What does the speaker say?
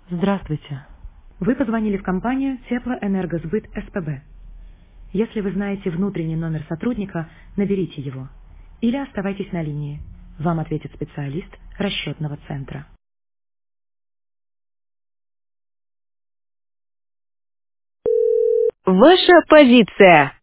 Здравствуйте. Вы позвонили в компанию Теплоэнергосбыт СПБ. Если вы знаете внутренний номер сотрудника, наберите его. Или оставайтесь на линии. Вам ответит специалист расчетного центра. Ваша позиция.